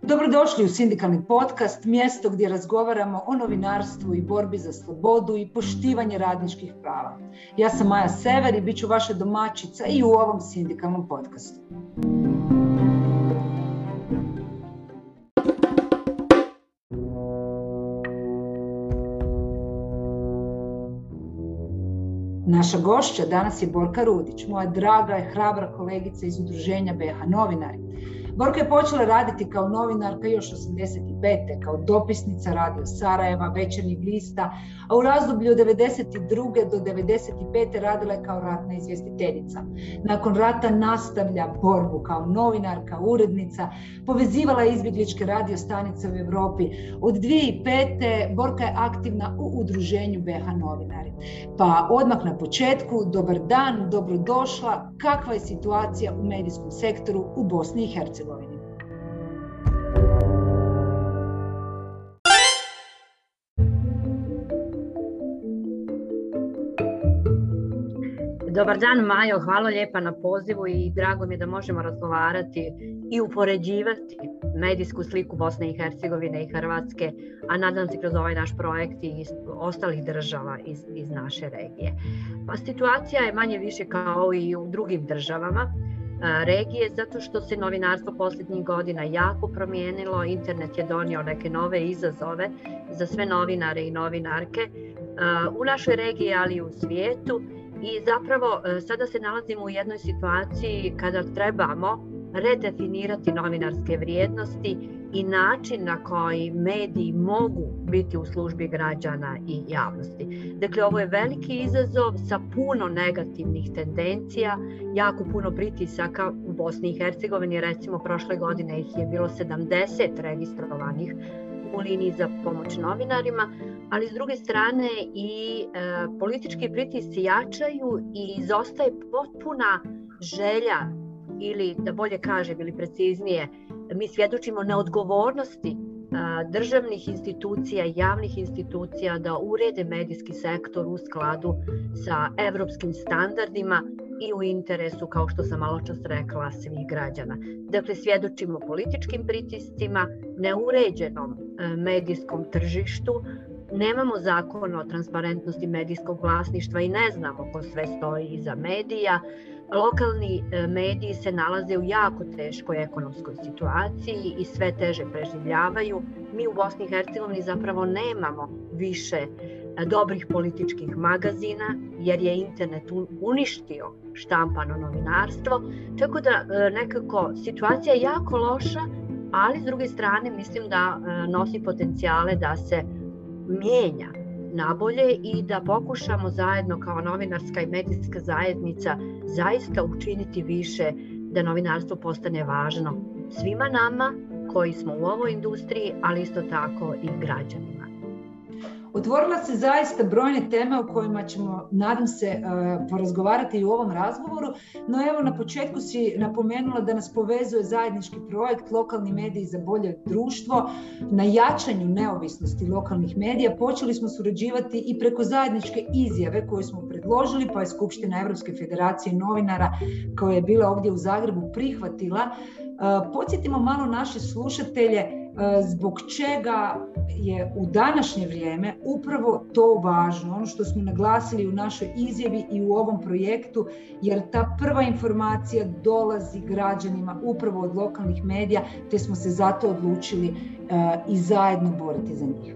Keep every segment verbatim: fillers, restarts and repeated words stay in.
Dobrodošli u Sindikalni podcast, mjesto gdje razgovaramo o novinarstvu i borbi za slobodu i poštivanje radničkih prava. Ja sam Maja Sever i bit ću vaša domaćica i u ovom sindikalnom podcastu. Naša gošća danas je Borka Rudić, moja draga i hrabra kolegica iz udruženja B H Novinari. Borka je počela raditi kao novinarka još osamdeset pete kao dopisnica Radio Sarajeva, Večernjeg lista, a u razdoblju od devedeset druge do devedeset pete radila je kao ratna izvjestiteljica. Nakon rata nastavlja borbu kao novinarka, urednica, povezivala je izbjegličke radio stanice u Europi. Od dvije tisuće pete Borka je aktivna u udruženju B H Novinari. Pa odmah na početku, dobar dan, dobrodošla. Kakva je situacija u medijskom sektoru u Bosni i Hercegovini? Dobar dan, Majo, hvala lijepa na pozivu i drago mi je da možemo razgovarati i upoređivati medijsku sliku Bosne i Hercegovine i Hrvatske, a nadam se kroz ovaj naš projekt i iz ostalih država iz, iz naše regije. Pa situacija je manje više kao i u drugim državama regije, zato što se novinarstvo posljednjih godina jako promijenilo, internet je donio neke nove izazove za sve novinare i novinarke u našoj regiji, ali i u svijetu. I zapravo sada se nalazimo u jednoj situaciji kada trebamo redefinirati novinarske vrijednosti i način na koji mediji mogu biti u službi građana i javnosti. Dakle, ovo je veliki izazov sa puno negativnih tendencija, jako puno pritisaka u Bosni i Hercegovini. Recimo, prošle godine ih je bilo sedamdeset registrovanih u liniji za pomoć novinarima, ali s druge strane i e, politički pritisci jačaju i izostaje potpuna želja, ili da bolje kažem ili preciznije, mi svjedočimo neodgovornosti e, državnih institucija, javnih institucija da urede medijski sektor u skladu sa evropskim standardima i u interesu, kao što sam malo čas rekla, svih građana. Dakle, svjedočimo političkim pritiscima, neuređenom e, medijskom tržištu, nemamo zakon o transparentnosti medijskog vlasništva i ne znamo ko sve stoji iza medija. Lokalni mediji se nalaze u jako teškoj ekonomskoj situaciji i sve teže preživljavaju. Mi u Bosni i Hercegovini zapravo nemamo više dobrih političkih magazina jer je internet uništio štampano novinarstvo. Tako da nekako situacija je jako loša, ali s druge strane mislim da nosi potencijale da se mijenja nabolje i da pokušamo zajedno kao novinarska i medijska zajednica zaista učiniti više da novinarstvo postane važno svima nama koji smo u ovoj industriji, ali isto tako i građanima. Otvorila se zaista brojne teme o kojima ćemo, nadam se, porazgovarati i u ovom razgovoru, no evo na početku si napomenula da nas povezuje zajednički projekt Lokalni mediji za bolje društvo. Na jačanju neovisnosti lokalnih medija počeli smo surađivati i preko zajedničke izjave koju smo predložili, pa je Skupština Europske federacije novinara koja je bila ovdje u Zagrebu prihvatila. Podsjetimo malo naše slušatelje zbog čega je u današnje vrijeme upravo to važno, ono što smo naglasili u našoj izjavi i u ovom projektu, jer ta prva informacija dolazi građanima upravo od lokalnih medija, te smo se zato odlučili i zajedno boriti za njih.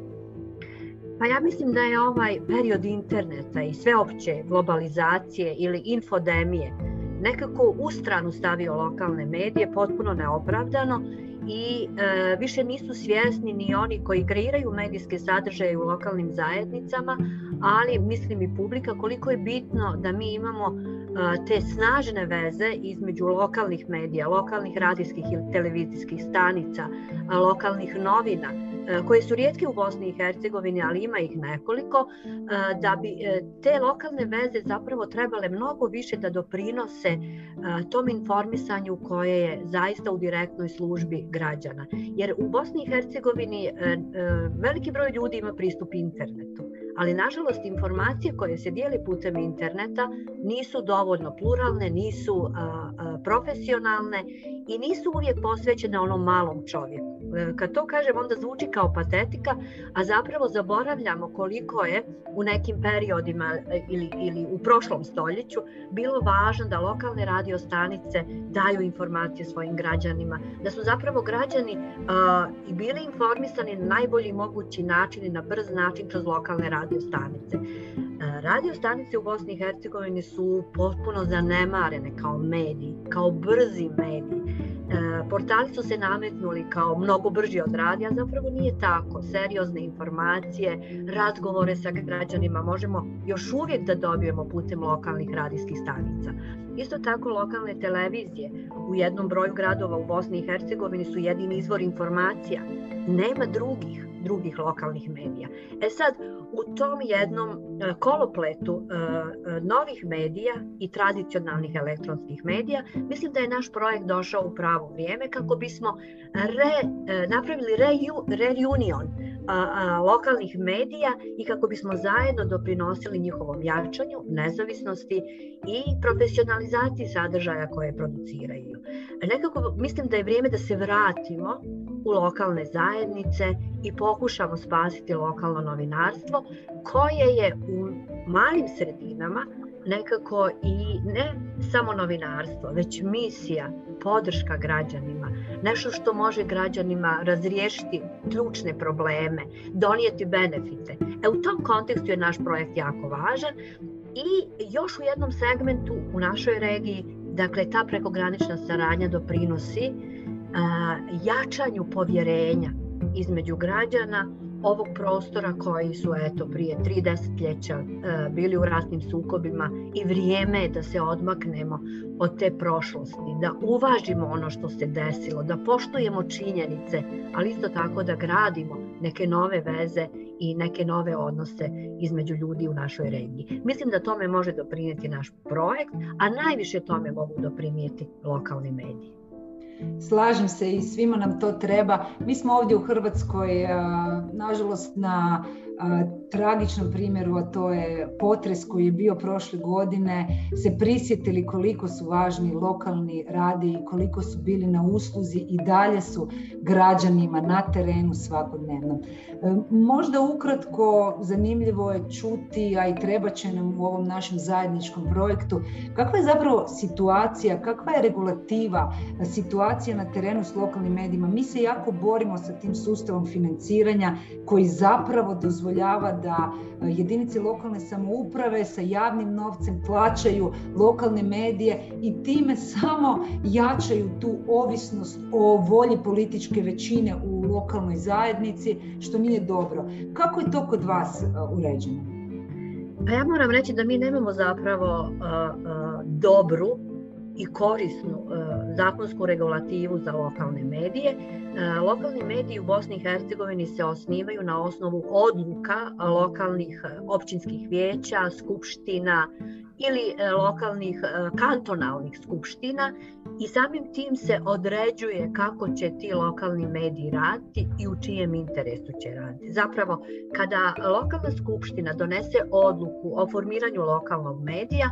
Pa ja mislim da je ovaj period interneta i sveopće globalizacije ili infodemije nekako u stranu stavio lokalne medije potpuno neopravdano i e, više nisu svjesni ni oni koji kreiraju medijske sadržaje u lokalnim zajednicama, ali mislim i publika koliko je bitno da mi imamo e, te snažne veze između lokalnih medija, lokalnih radijskih ili televizijskih stanica, a, lokalnih novina, e, koje su rijetke u Bosni i Hercegovini, ali ima ih nekoliko, e, da bi e, te lokalne veze zapravo trebale mnogo više da doprinose e, tom informisanju koje je zaista u direktnoj službi građana. Jer u Bosni i Hercegovini e, e, veliki broj ljudi ima pristup internetu, ali nažalost informacije koje se dijele putem interneta nisu dovoljno pluralne, nisu a, a, profesionalne i nisu uvijek posvećene onom malom čovjeku. Kad to kažem, onda zvuči kao patetika, a zapravo zaboravljamo koliko je u nekim periodima ili, ili u prošlom stoljeću bilo važno da lokalne radio stanice daju informacije svojim građanima, da su zapravo građani uh, i bili informisani na najbolji mogući način i na brz način kroz lokalne radio stanice. Radio stanice u Bosni i Hercegovini su potpuno zanemarene kao mediji, kao brzi mediji. E, portali su se nametnuli kao mnogo brži od radija, zapravo nije tako. Seriozne informacije, razgovore sa građanima možemo još uvijek da dobijemo putem lokalnih radijskih stanica. Isto tako lokalne televizije u jednom broju gradova u Bosni i Hercegovini su jedini izvor informacija. Nema drugih, drugih lokalnih medija. E sad, u tom jednom kolopletu novih medija i tradicionalnih elektronskih medija, mislim da je naš projekt došao u pravo vrijeme kako bismo re, napravili reunion lokalnih medija i kako bismo zajedno doprinosili njihovom jačanju, nezavisnosti i profesionalizaciji sadržaja koje produciraju. Nekako mislim da je vrijeme da se vratimo u lokalne zajednice i pokušamo spasiti lokalno novinarstvo koje je u malim sredinama nekako i ne samo novinarstvo, već misija, podrška građanima, nešto što može građanima razriješiti ključne probleme, donijeti benefite. E, u tom kontekstu je naš projekt jako važan i još u jednom segmentu u našoj regiji, dakle ta prekogranična saradnja doprinosi a, jačanju povjerenja između građana ovog prostora koji su eto prije tri desetljeća e, bili u ratnim sukobima i vrijeme je da se odmaknemo od te prošlosti, da uvažimo ono što se desilo, da poštujemo činjenice, ali isto tako da gradimo neke nove veze i neke nove odnose između ljudi u našoj regiji. Mislim da tome može doprinijeti naš projekt, a najviše tome mogu doprinijeti lokalni mediji. Slažem se i svima nam to treba. Mi smo ovdje u Hrvatskoj, nažalost, na tragičnom primjeru, a to je potres koji je bio prošle godine, se prisjetili koliko su važni lokalni radiji, koliko su bili na usluzi i dalje su građanima na terenu svakodnevno. Možda ukratko zanimljivo je čuti, a i treba će nam u ovom našem zajedničkom projektu, kakva je zapravo situacija, kakva je regulativa, situacija na terenu s lokalnim medijima. Mi se jako borimo sa tim sustavom financiranja koji zapravo dozvoljava da jedinice lokalne samouprave sa javnim novcem plaćaju lokalne medije i time samo jačaju tu ovisnost o volji političke većine u lokalnoj zajednici, što nije dobro. Kako je to kod vas uređeno? Pa ja moram reći da mi nemamo zapravo uh, uh, dobru i korisnu uh, zakonsku regulativu za lokalne medije. Uh, lokalni mediji u Bosni i Hercegovini se osnivaju na osnovu odluka lokalnih uh, općinskih vijeća, skupština ili uh, lokalnih uh, kantonalnih skupština i samim tim se određuje kako će ti lokalni mediji raditi i u čijem interesu će raditi. Zapravo, kada lokalna skupština donese odluku o formiranju lokalnog medija,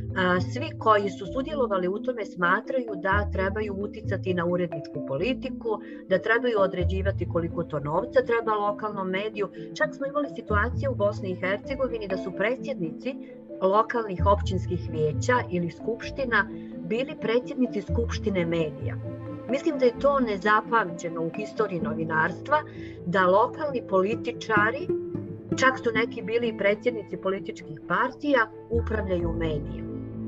svi koji su sudjelovali u tome smatraju da trebaju uticati na uredničku politiku, da trebaju određivati koliko to novca treba lokalnom mediju. Čak smo imali situacije u Bosni i Hercegovini da su predsjednici lokalnih općinskih vijeća ili skupština bili predsjednici skupštine medija. Mislim da je to nezapamćeno u historiji novinarstva, da lokalni političari, čak su neki bili predsjednici političkih partija, upravljaju medijem.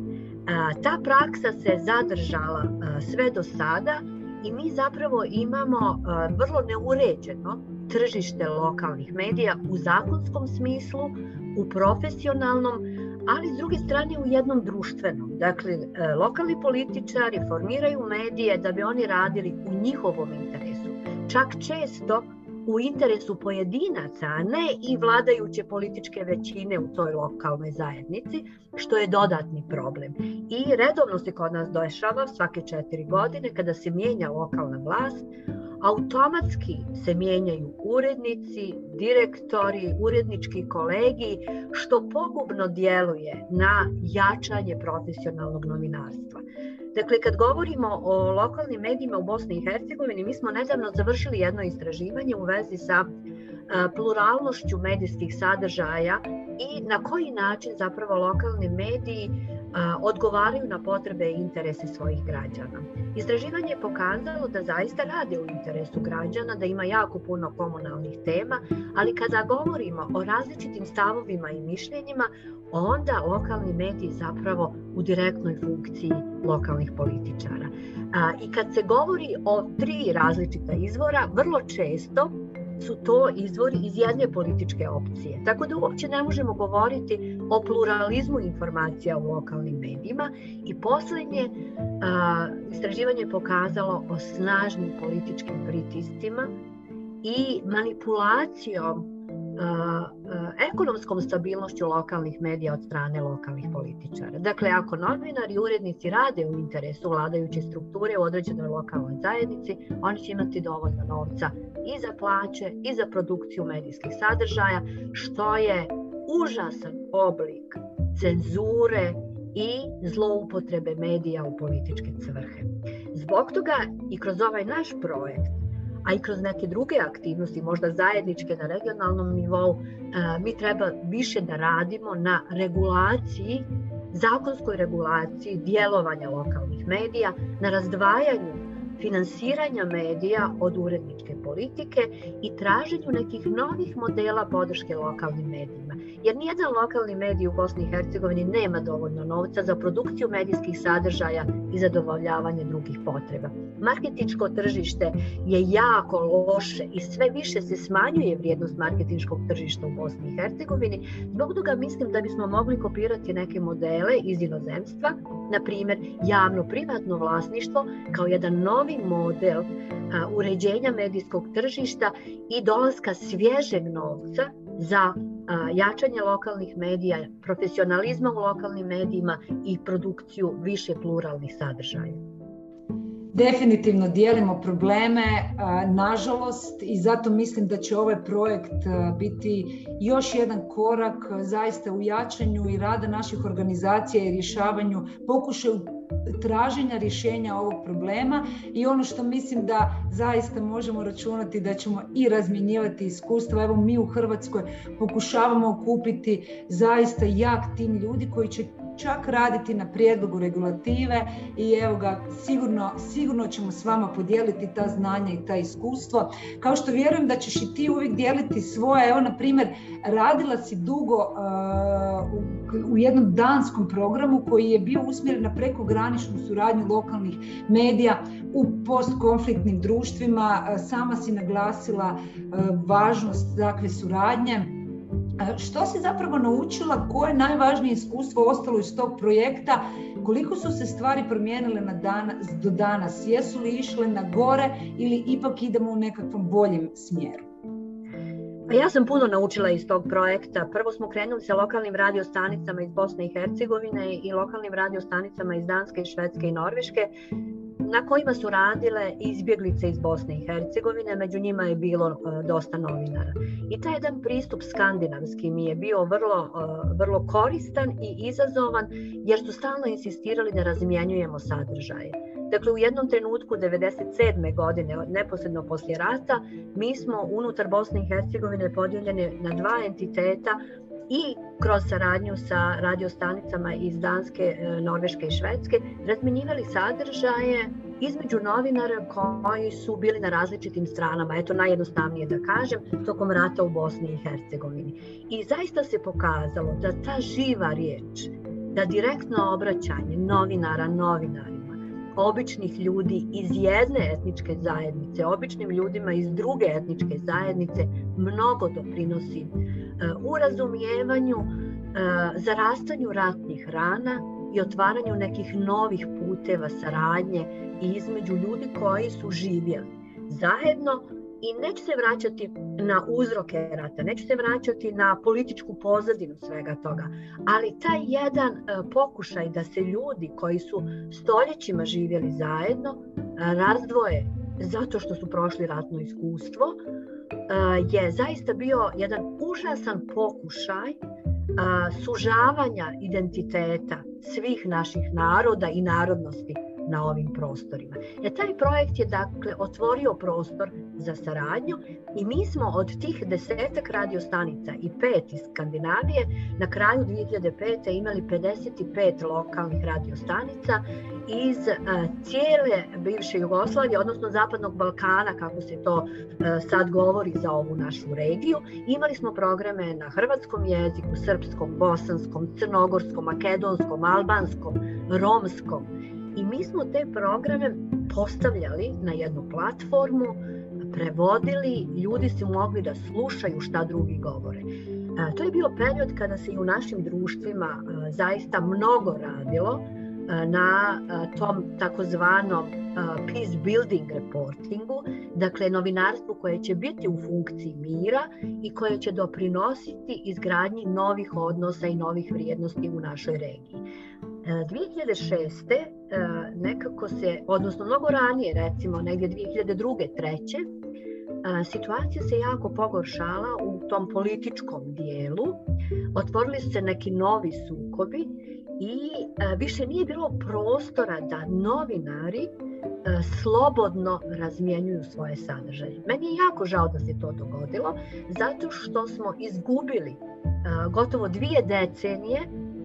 Ta praksa se zadržala sve do sada i mi zapravo imamo vrlo neuređeno tržište lokalnih medija u zakonskom smislu, u profesionalnom, ali s druge strane u jednom društvenom. Dakle, lokalni političari formiraju medije da bi oni radili u njihovom interesu. Čak često u interesu pojedinaca, a ne i vladajuće političke većine u toj lokalnoj zajednici, što je dodatni problem. I redovno se kod nas dešava svake četiri godine kada se mijenja lokalna vlast, automatski se mijenjaju urednici, direktori, urednički kolegiji, što pogubno djeluje na jačanje profesionalnog novinarstva. Dakle, kad govorimo o lokalnim medijima u Bosni i Hercegovini, mi smo nedavno završili jedno istraživanje u vezi sa pluralnošću medijskih sadržaja i na koji način zapravo lokalni mediji a, odgovaraju na potrebe i interese svojih građana. Istraživanje je pokazalo da zaista rade u interesu građana, da ima jako puno komunalnih tema, ali kada govorimo o različitim stavovima i mišljenjima, onda lokalni mediji zapravo u direktnoj funkciji lokalnih političara. A, I kad se govori o tri različita izvora, vrlo često su to izvori iz jedne političke opcije. Tako da uopće ne možemo govoriti o pluralizmu informacija u lokalnim medijima. I posljednje a, istraživanje je pokazalo o snažnim političkim pritiscima i manipulacijom a, a, ekonomskom stabilnošću lokalnih medija od strane lokalnih političara. Dakle, ako novinari i urednici rade u interesu vladajuće strukture u određenoj lokalnoj zajednici, oni će imati dovoljno novca i za plaće i za produkciju medijskih sadržaja, što je užasan oblik cenzure i zloupotrebe medija u političke svrhe. Zbog toga i kroz ovaj naš projekt, a i kroz neke druge aktivnosti, možda zajedničke na regionalnom nivou, mi treba više da radimo na regulaciji, zakonskoj regulaciji djelovanja lokalnih medija, na razdvajanju finansiranja medija od uredničke politike i traženju nekih novih modela podrške lokalnim medijima. Jer nijedan lokalni medij u Bosni i Hercegovini nema dovoljno novca za produkciju medijskih sadržaja i zadovoljavanje drugih potreba. Marketinško tržište je jako loše i sve više se smanjuje vrijednost marketinškog tržišta u Bosni i Hercegovini. Zbog toga mislim da bismo mogli kopirati neke modele iz inozemstva, na primjer javno-privatno vlasništvo kao jedan novi model a, uređenja medijskog tržišta i dolaska svježeg novca za a, jačanje lokalnih medija, profesionalizma u lokalnim medijima i produkciju više pluralnih sadržaja. Definitivno dijelimo probleme, nažalost, i zato mislim da će ovaj projekt biti još jedan korak zaista u jačanju i rada naših organizacija i rješavanju, pokušaju traženja rješenja ovog problema. I ono što mislim da zaista možemo računati da ćemo i razmjenjivati iskustva. Evo, mi u Hrvatskoj pokušavamo okupiti zaista jak tim ljudi koji će čak raditi na prijedlogu regulative i evo ga, sigurno, sigurno ćemo s vama podijeliti ta znanja i ta iskustvo. Kao što vjerujem da ćeš i ti uvijek dijeliti svoje. Evo, na primjer, radila si dugo uh, u, u jednom danskom programu koji je bio usmjeren na prekograničnu suradnju lokalnih medija u postkonfliktnim društvima. Uh, sama si naglasila uh, važnost takve suradnje. Što si zapravo naučila, koje je najvažnije iskustvo ostalo iz tog projekta, koliko su se stvari promijenile na dan, do danas, jesu li išle na gore ili ipak idemo u nekakvom boljem smjeru? Ja sam puno naučila iz tog projekta. Prvo smo krenuli sa lokalnim radiostanicama iz Bosne i Hercegovine i lokalnim radiostanicama iz Danske, Švedske i Norveške, na kojima su radile izbjeglice iz Bosne i Hercegovine, među njima je bilo uh, dosta novinara. I taj jedan pristup skandinavski mi je bio vrlo, uh, vrlo koristan i izazovan, jer su stalno insistirali da razmjenjujemo sadržaje. Dakle, u jednom trenutku devedeset sedme godine, neposredno poslije rata, mi smo unutar Bosne i Hercegovine podijeljeni na dva entiteta i kroz saradnju sa radiostanicama iz Danske, Norveške i Švedske razmjenjivali sadržaje između novinara koji su bili na različitim stranama, eto najjednostavnije da kažem, tokom rata u Bosni i Hercegovini. I zaista se pokazalo da ta živa riječ, da direktno obraćanje novinara novinarima, običnih ljudi iz jedne etničke zajednice, običnim ljudima iz druge etničke zajednice mnogo doprinosi u razumijevanju, zarastanju ratnih rana i otvaranju nekih novih puteva saradnje između ljudi koji su živjeli zajedno. I neću se vraćati na uzroke rata, neću se vraćati na političku pozadinu svega toga, ali taj jedan uh, pokušaj da se ljudi koji su stoljećima živjeli zajedno uh, razdvoje zato što su prošli ratno iskustvo, je zaista bio jedan užasan pokušaj sužavanja identiteta svih naših naroda i narodnosti na ovim prostorima. Jer taj projekt je dakle otvorio prostor za saradnju i mi smo od tih desetak radiostanica i pet iz Skandinavije na kraju dvije hiljade pete. imali pedeset pet lokalnih radiostanica iz uh, cijele bivše Jugoslavije, odnosno Zapadnog Balkana, kako se to uh, sad govori za ovu našu regiju. Imali smo programe na hrvatskom jeziku, srpskom, bosanskom, crnogorskom, makedonskom, albanskom, romskom. I mi smo te programe postavljali na jednu platformu, prevodili, ljudi su mogli da slušaju šta drugi govore. E, to je bio period kada se i u našim društvima e, zaista mnogo radilo e, na e, tom takozvanom e, peace building reportingu, dakle novinarstvu koje će biti u funkciji mira i koje će doprinositi izgradnji novih odnosa i novih vrijednosti u našoj regiji. dvije hiljade šeste. nekako se, odnosno mnogo ranije, recimo negdje dvije hiljade druge. treće. situacija se jako pogoršala u tom političkom dijelu. Otvorili su se neki novi sukobi i više nije bilo prostora da novinari slobodno razmjenjuju svoje sadržaje. Meni je jako žao da se to dogodilo, zato što smo izgubili gotovo dvije decenije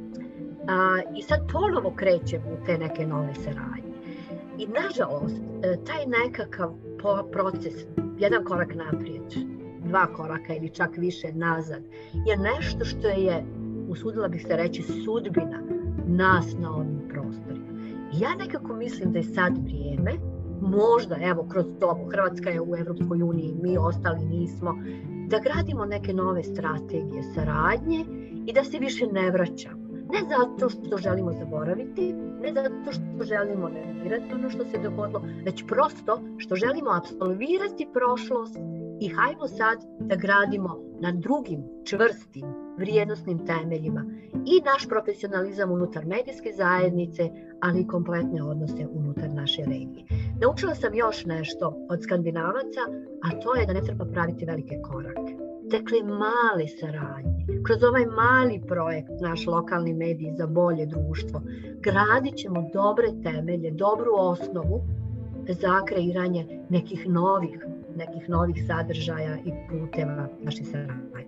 Uh, i sad ponovo krećemo u te neke nove saradnje. I nažalost, taj nekakav proces, jedan korak naprijed, dva koraka ili čak više nazad, je nešto što je, usudila bih se reći, sudbina nas na ovim prostorima. I ja nekako mislim da je sad vrijeme, možda, evo, kroz to, Hrvatska je u Evropskoj uniji, mi ostali nismo, da gradimo neke nove strategije saradnje i da se više ne vraćamo. Ne zato što želimo zaboraviti, ne zato što želimo negirati ono što se dogodilo, već prosto što želimo apsolvirati prošlost i hajmo sad da gradimo na drugim čvrstim vrijednosnim temeljima i naš profesionalizam unutar medijske zajednice, ali i kompletne odnose unutar naše regije. Naučila sam još nešto od Skandinavaca, a to je da ne treba praviti velike korake. Dakle, male saradnje. Kroz ovaj mali projekt, naš lokalni medij za bolje društvo, gradit ćemo dobre temelje, dobru osnovu za kreiranje nekih novih, nekih novih sadržaja i puteva naše saradnje.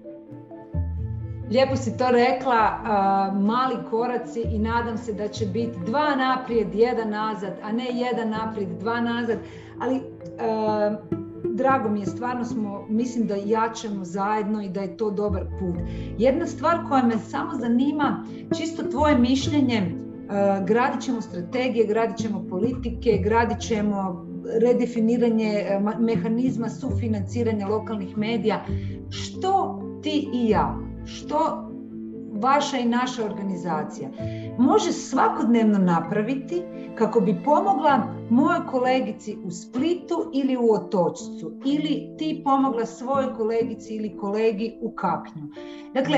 Lijepo si to rekla, uh, mali koraci i nadam se da će biti dva naprijed, jedan nazad, a ne jedan naprijed, dva nazad, ali uh, drago mi je, stvarno smo, mislim da jačamo zajedno i da je to dobar put. Jedna stvar koja me samo zanima, čisto tvoje mišljenje, uh, gradit ćemo strategije, gradit ćemo politike, gradit ćemo redefiniranje uh, mehanizma sufinanciranja lokalnih medija. Što ti i ja, što vaša i naša organizacija može svakodnevno napraviti kako bi pomogla mojoj kolegici u Splitu ili u Otočcu, ili ti pomogla svojoj kolegici ili kolegi u Kaknju. Dakle,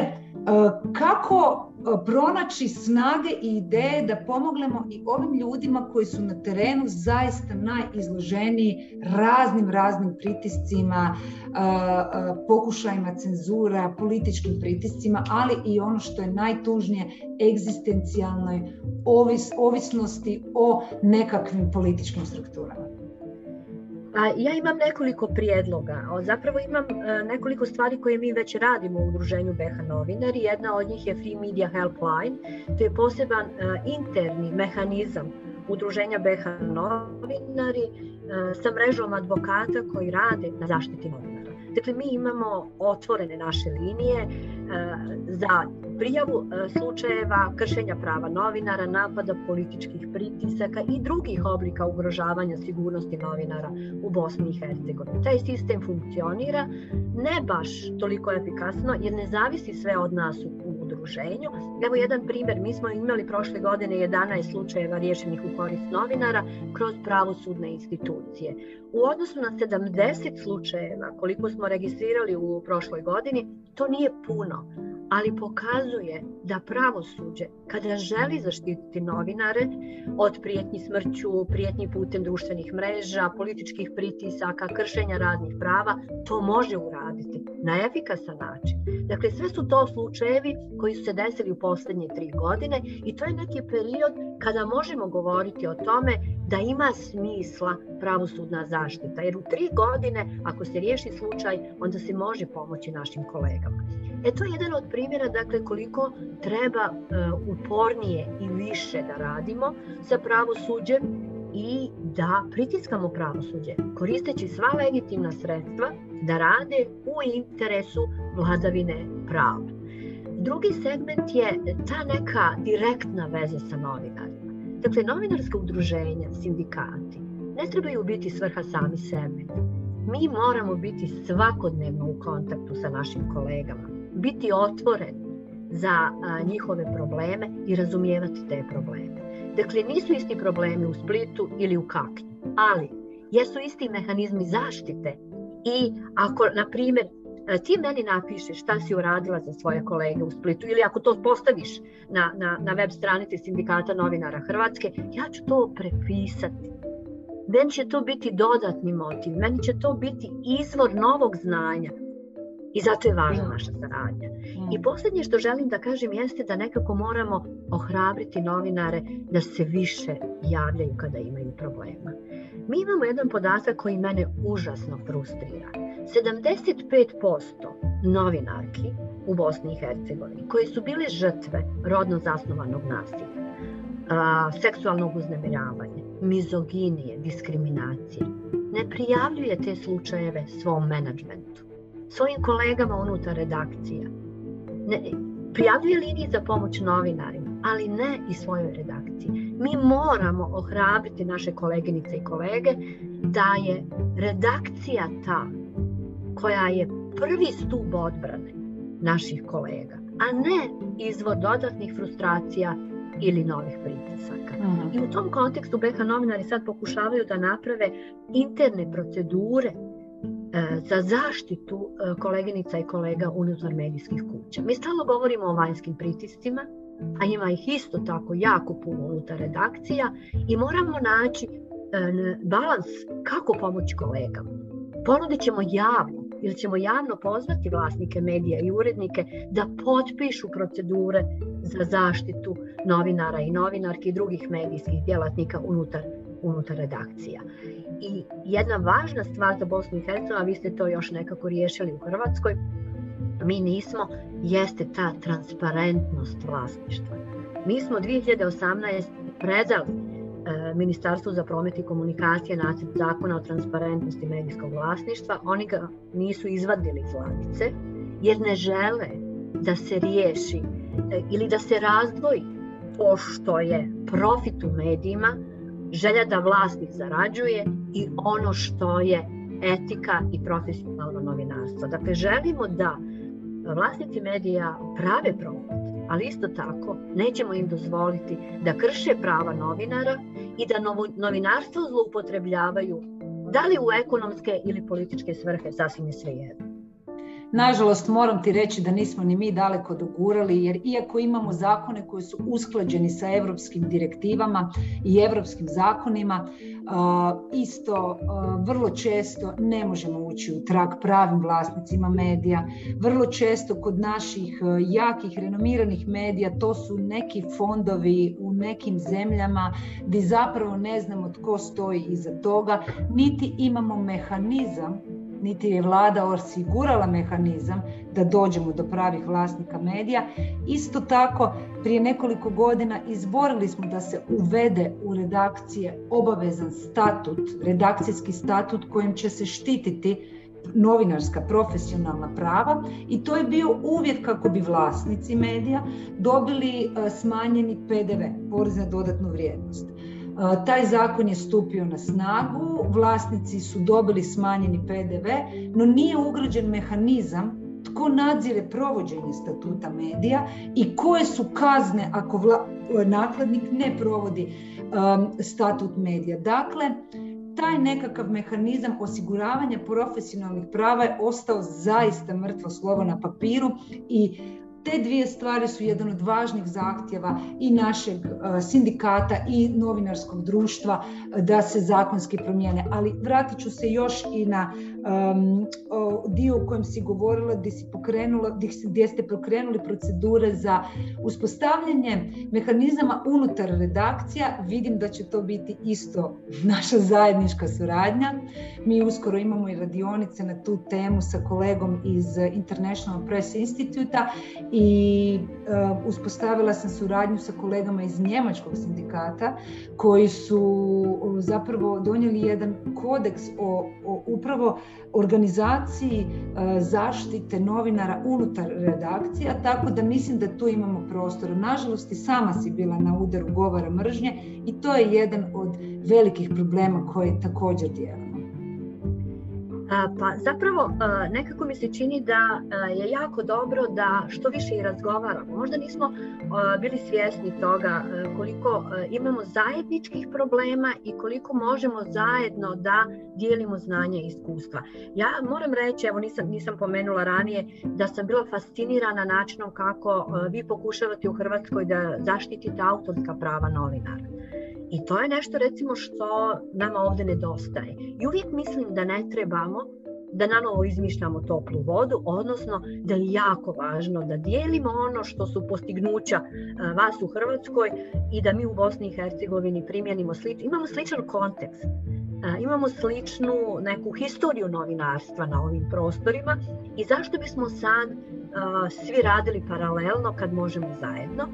kako pronaći snage i ideje da pomognemo i ovim ljudima koji su na terenu zaista najizloženiji raznim, raznim pritiscima, pokušajima cenzura, političkim pritiscima, ali i ono što je najtužnije, egzistencijalnoj ovis, ovisnosti o nekakvim političkim strukturama. Ja imam nekoliko prijedloga, zapravo imam nekoliko stvari koje mi već radimo u udruženju B H Novinari. Jedna od njih je Free Media Helpline, to je poseban interni mehanizam udruženja B H Novinari sa mrežom advokata koji rade na zaštiti novinara. Dakle, mi imamo otvorene naše linije za prijavu slučajeva kršenja prava novinara, napada političkih pritisaka i drugih oblika ugrožavanja sigurnosti novinara u Bosni i Hercegovini. Taj sistem funkcionira, ne baš toliko efikasno jer ne zavisi sve od nas u udruženju. Evo jedan primjer, mi smo imali prošle godine jedanaest slučajeva riješenih u korist novinara kroz pravosudne institucije. U odnosu na sedamdeset slučajeva koliko smo registrirali u prošloj godini, To nije puno, ali pokazuje da pravosuđe, kada želi zaštititi novinare od prijetnji smrću, prijetnji putem društvenih mreža, političkih pritisaka, kršenja radnih prava, to može uraditi na efikasan način. Dakle, sve su to slučajevi koji su se desili u posljednje tri godine i to je neki period kada možemo govoriti o tome da ima smisla pravosudna zaštita. Jer u tri godine, ako se riješi slučaj, onda se može pomoći našim kolegama. E, to je jedan od primjera, dakle, koliko treba uh, upornije i više da radimo sa pravosuđem i da pritiskamo pravosuđe, koristeći sva legitimna sredstva da rade u interesu vladavine prava. Drugi segment je ta neka direktna veza sa novinarima. Dakle, novinarska udruženja, sindikati, ne trebaju biti svrha sami sebi. Mi moramo biti svakodnevno u kontaktu sa našim kolegama, biti otvoreni za a, njihove probleme i razumijevati te probleme. Dakle, nisu isti problemi u Splitu ili u Kaknju, ali jesu isti mehanizmi zaštite i ako, na primjer, ti meni napišeš šta si uradila za svoje kolege u Splitu ili ako to postaviš na, na, na web stranici Sindikata novinara Hrvatske, ja ću to prepisati. Meni će to biti dodatni motiv, meni će to biti izvor novog znanja. I zato je važna naša saradnja. I posljednje što želim da kažem jeste da nekako moramo ohrabriti novinare da se više javljaju kada imaju problema. Mi imamo jedan podatak koji mene užasno frustrira. sedamdeset pet posto novinarki u Bosni i Hercegovini koje su bile žrtve rodno zasnovanog nasilja, a, seksualnog uznemiravanja, mizoginije, diskriminacije, ne prijavljuje te slučajeve svom menadžmentu, svojim kolegama unutar redakcija. Ne, prijavljuje linije za pomoć novinarima, ali ne i svojoj redakciji. Mi moramo ohrabriti naše koleginice i kolege da je redakcija ta koja je prvi stup odbrane naših kolega, a ne izvor dodatnih frustracija ili novih pritisaka. Uh-huh. I u tom kontekstu B H novinari sad pokušavaju da naprave interne procedure za zaštitu koleginica i kolega unutar medijskih kuća. Mi stalno govorimo o vanjskim pritiscima, a ima ih isto tako jako puno unutar redakcija i moramo naći balans kako pomoći kolegama. Ponudit ćemo javno ili ćemo javno pozvati vlasnike medija i urednike da potpišu procedure za zaštitu novinara i novinarki i drugih medijskih djelatnika unutar unutar redakcija. I jedna važna stvar za Bosnu i Hercegovinu, a vi ste to još nekako riješili u Hrvatskoj, mi nismo, jeste ta transparentnost vlasništva. Mi smo dvije hiljade osamnaeste. predali e, Ministarstvu za promet i komunikacije nacrt zakona o transparentnosti medijskog vlasništva. Oni ga nisu izvadili iz ladice jer ne žele da se riješi e, ili da se razdvoji pošto je profit u medijima, želja da vlasnik zarađuje i ono što je etika i profesionalno novinarstvo. Dakle, želimo da vlasnici medija prave profit, ali isto tako nećemo im dozvoliti da krše prava novinara i da novo, novinarstvo zloupotrebljavaju, da li u ekonomske ili političke svrhe, sasvim je svejedno. Nažalost, moram ti reći da nismo ni mi daleko dogurali, jer iako imamo zakone koji su usklađeni sa europskim direktivama i europskim zakonima, isto vrlo često ne možemo ući u trag pravim vlasnicima medija. Vrlo često kod naših jakih, renomiranih medija to su neki fondovi u nekim zemljama gdje zapravo ne znamo tko stoji iza toga, niti imamo mehanizam, niti je vlada osigurala mehanizam da dođemo do pravih vlasnika medija. Isto tako, prije nekoliko godina izborili smo da se uvede u redakcije obavezan statut, redakcijski statut kojim će se štititi novinarska profesionalna prava i to je bio uvjet kako bi vlasnici medija dobili smanjeni P D V, porez na dodatnu vrijednost. Taj zakon je stupio na snagu, vlasnici su dobili smanjeni P D V, no nije ugrađen mehanizam tko nadzire provođenje statuta medija i koje su kazne ako vla, nakladnik ne provodi um, statut medija. Dakle, taj nekakav mehanizam osiguravanja profesionalnih prava je ostao zaista mrtvo slovo na papiru i te dvije stvari su jedan od važnih zahtjeva i našeg sindikata i novinarskog društva da se zakonski promijene. Ali vratit ću se još i na um, dio u kojem si govorila gdje, si pokrenula, gdje ste pokrenuli procedure za uspostavljanje mehanizama unutar redakcija. Vidim da će to biti isto naša zajednička suradnja. Mi uskoro imamo i radionice na tu temu sa kolegom iz International Press Instituta i uh, uspostavila sam suradnju sa kolegama iz njemačkog sindikata koji su uh, zapravo donijeli jedan kodeks o, o upravo organizaciji uh, zaštite novinara unutar redakcija, tako da mislim da tu imamo prostor. Nažalost i sama si bila na udaru govora mržnje i to je jedan od velikih problema koje također dijelimo. Pa zapravo nekako mi se čini da je jako dobro da što više i razgovaramo. Možda nismo bili svjesni toga koliko imamo zajedničkih problema i koliko možemo zajedno da dijelimo znanje i iskustva. Ja moram reći, evo nisam, nisam pomenula ranije, da sam bila fascinirana načinom kako vi pokušavate u Hrvatskoj da zaštitite autorska prava novinara. I to je nešto recimo što nama ovdje nedostaje. I uvijek mislim da ne trebamo da nanovo izmišljamo toplu vodu, odnosno da je jako važno da dijelimo ono što su postignuća vas u Hrvatskoj i da mi u Bosni i Hercegovini primjenimo slično. Imamo sličan kontekst, imamo sličnu neku historiju novinarstva na ovim prostorima i zašto bismo sad svi radili paralelno kad možemo zajedno.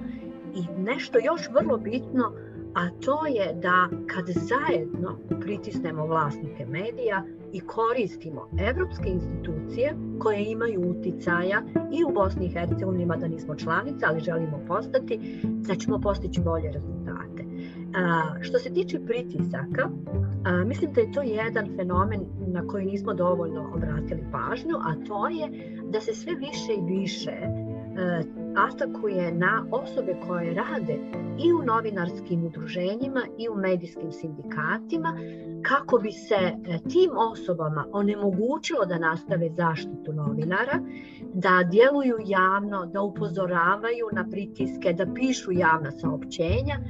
I nešto još vrlo bitno, a to je da kad zajedno pritisnemo vlasnike medija i koristimo evropske institucije koje imaju uticaja i u Bosni i Hercegovini, da nismo članica, ali želimo postati, da ćemo postići bolje rezultate. A, što se tiče pritisaka, a, mislim da je to jedan fenomen na koji nismo dovoljno obratili pažnju, a to je da se sve više i više a, atakuje na osobe koje rade i u novinarskim udruženjima i u medijskim sindikatima kako bi se tim osobama onemogućilo da nastave zaštitu novinara, da djeluju javno, da upozoravaju na pritiske, da pišu javna saopćenja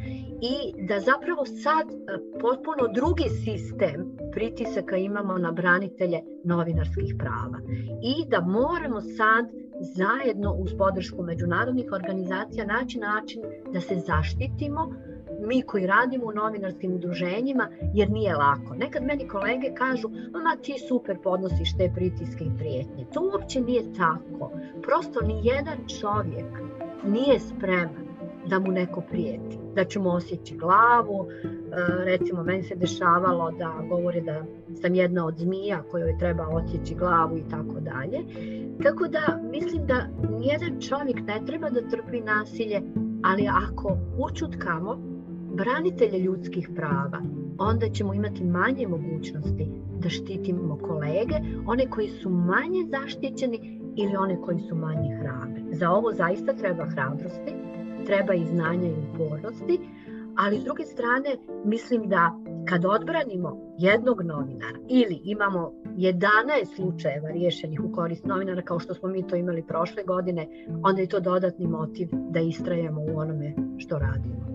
i da zapravo sad potpuno drugi sistem pritisaka imamo na branitelje novinarskih prava i da moramo sad zajedno uz podršku međunarodnih organizacija naći način da se zaštitimo mi koji radimo u novinarskim udruženjima, jer nije lako. Nekad meni kolege kažu, ma ti super podnosiš te pritiske i prijetnje. To uopće nije tako. Prosto ni jedan čovjek nije spreman da mu neko prijeti, da će mu osjeći glavu. Recimo, meni se dešavalo da govori da sam jedna od zmija kojoj treba osjeći glavu i tako dalje. Tako da mislim da nijedan čovjek ne treba da trpi nasilje, ali ako ućutkamo branitelje ljudskih prava, onda ćemo imati manje mogućnosti da štitimo kolege, one koji su manje zaštićeni ili one koji su manje hrabri. Za ovo zaista treba hrabrosti, treba i znanja i upornosti, ali s druge strane mislim da kad odbranimo jednog novinara ili imamo jedanaest slučajeva riješenih u korist novinara kao što smo mi to imali prošle godine, onda je to dodatni motiv da istrajemo u onome što radimo.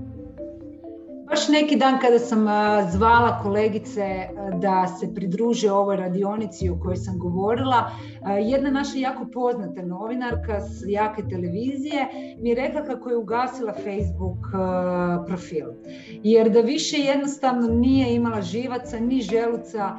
Baš neki dan kada sam zvala kolegice da se pridruže ovoj radionici o kojoj sam govorila, jedna naša jako poznata novinarka s jake televizije mi je rekla kako je ugasila Facebook profil. Jer da više jednostavno nije imala živaca ni želuca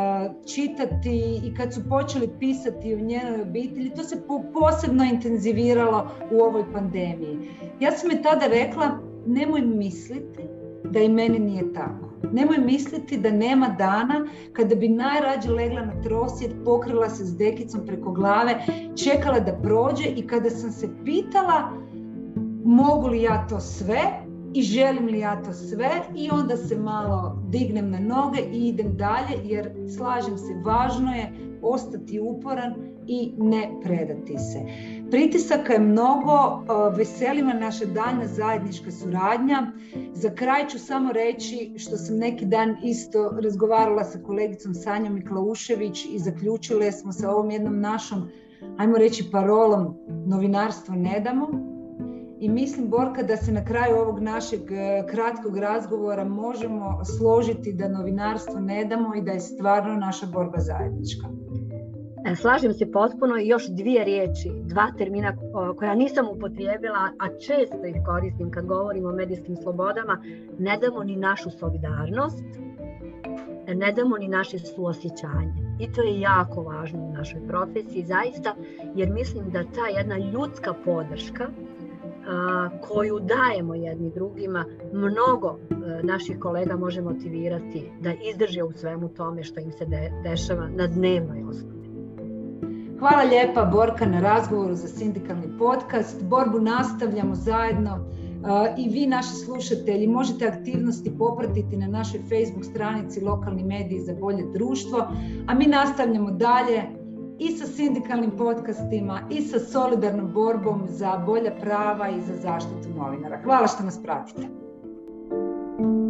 čitati i kad su počeli pisati o njenoj obitelji, to se posebno intenziviralo u ovoj pandemiji. Ja sam je tada rekla, nemoj misliti da i meni nije tako. Nemoj misliti da nema dana kada bi najrađe legla na trosjed, pokrila se s dekicom preko glave, čekala da prođe i kada sam se pitala mogu li ja to sve i želim li ja to sve i onda se malo dignem na noge i idem dalje jer slažem se, važno je ostati uporan i ne predati se. Pritisaka je mnogo, veseli me naša daljna zajednička suradnja. Za kraj ću samo reći što sam neki dan isto razgovarala sa kolegicom Sanjom Miklaušević i zaključile smo sa ovom jednom našom, ajmo reći, parolom novinarstvo ne damo. I mislim, Borka, da se na kraju ovog našeg kratkog razgovora možemo složiti da novinarstvo ne damo i da je stvarno naša borba zajednička. Slažem se potpuno i još dvije riječi, dva termina koja nisam upotrijebila, a često ih koristim kad govorimo o medijskim slobodama. Ne damo ni našu solidarnost, ne damo ni naše suosjećanje. I to je jako važno u našoj profesiji, zaista, jer mislim da ta jedna ljudska podrška a, koju dajemo jedni drugima, mnogo a, naših kolega može motivirati da izdrže u svemu tome što im se de, dešava na dnevnoj osnovi. Hvala lijepa, Borka, na razgovoru za sindikalni podcast. Borbu nastavljamo zajedno uh, i vi, naši slušatelji, možete aktivnosti popratiti na našoj Facebook stranici Lokalni mediji za bolje društvo, a mi nastavljamo dalje i sa sindikalnim podcastima i sa solidarnom borbom za bolja prava i za zaštitu novinara. Hvala što nas pratite.